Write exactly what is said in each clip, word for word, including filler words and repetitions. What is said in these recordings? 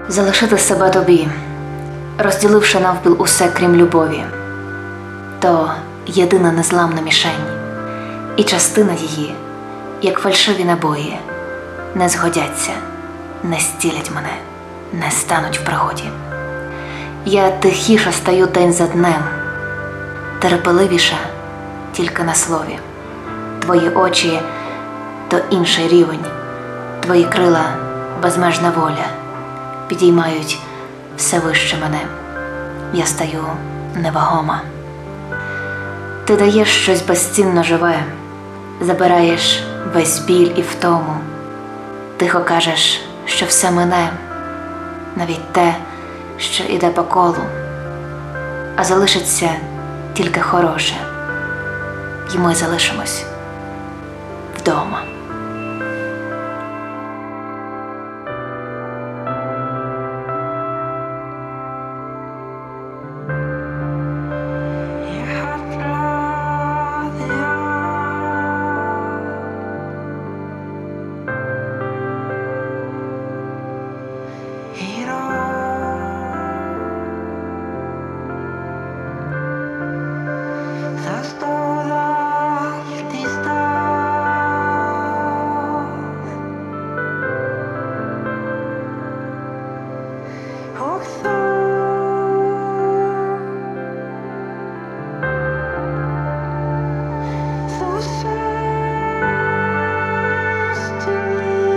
Залишити себе тобі, розділивши навпіл усе, крім любові, то єдина незламна мішень, і частина її, як фальшиві набої, не згодяться, не стілять мене, не стануть в пригоді. Я тихіше стаю день за днем, терпеливіша тільки на слові. Твої очі – то інший рівень, твої крила – безмежна воля, підіймають все вище мене, я стаю невагома. Ти даєш щось безцінно живе, забираєш весь біль і втому, тихо кажеш, що все мине, навіть те, що іде по колу, а залишиться тільки хороше, і ми залишимось вдома.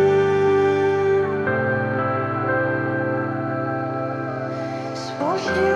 Oh, yeah.